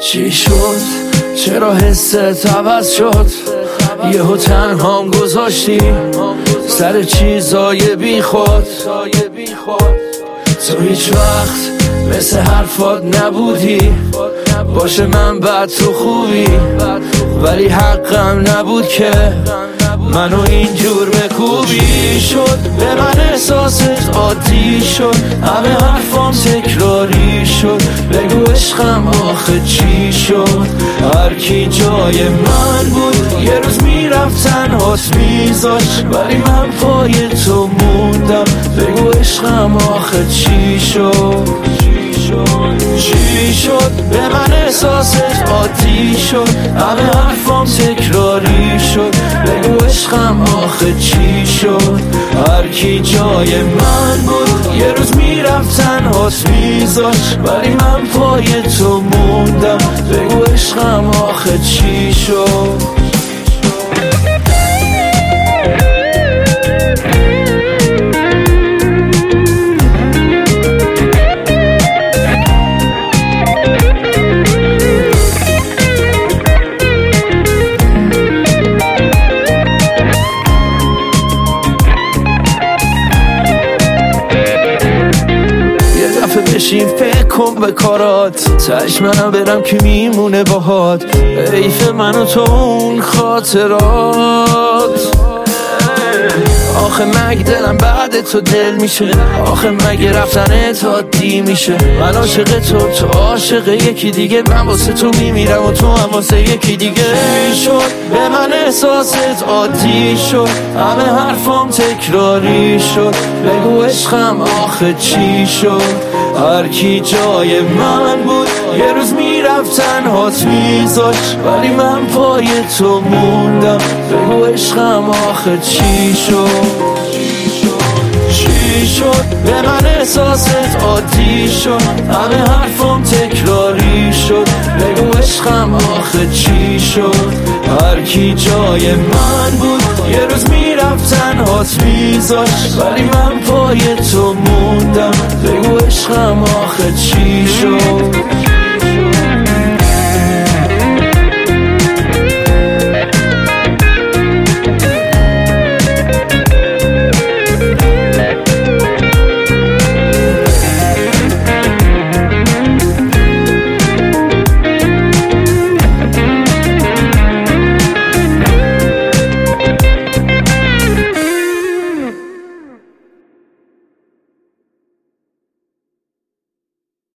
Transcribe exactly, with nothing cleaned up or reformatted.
چی شد؟ چرا حست عوض شد؟ یهو تنهام گذاشتی سر چیزای بی خود. تو هیچ وقت مثل حرفات نبودی، باشه من بد تو خوبی، ولی حقم نبود که منو اینجور بکوبی. شد به من احساست عادی شد، همه حرفام تکراری شد. بگو عشقم آخه چی شد؟ هر کی جای من بود یه روز میرفت تنهات میذاش، ولی من پای تو موندم. بگو عشقم آخه چی شد؟ چی شد؟ به من احساست عادی شد، همه حرفام تکراری شد. بگو عشقم آخه چی شد؟ هر کی جای من بود یه روز میرفت تنهات میذاش، ولی من پای تو موندم. بگو عشقم آخه چی شد؟ بشین فکر کن به کارات، تش منم برم که میمونه باهات. حیف من و تو اون خاطرات. آخه مگه دلم بعد تو دل میشه؟ آخه مگه رفتن تو عادی میشه؟ من عاشق تو، تو عاشق یکی دیگه. من واسه تو میمیرم و تو هم واسه یکی دیگه. چی شد؟ به من احساست عادی شد، همه حرفام تکراری شد. بگو عشقم آخه چی شد؟ هر کی جای من بود یه روز میرفت تنهات میذاش، ولی من پای تو موندم. بگو عشقم آخه چی شد؟ چی شد؟ به من احساست عادی شد، همه حرفام تکراری شد. بگو عشقم آخه چی شد؟ هر کی جای من بود یه روز میرفت تنهات میذاش، ولی من پای تو موندم. بگو عشقم آخه چی شد؟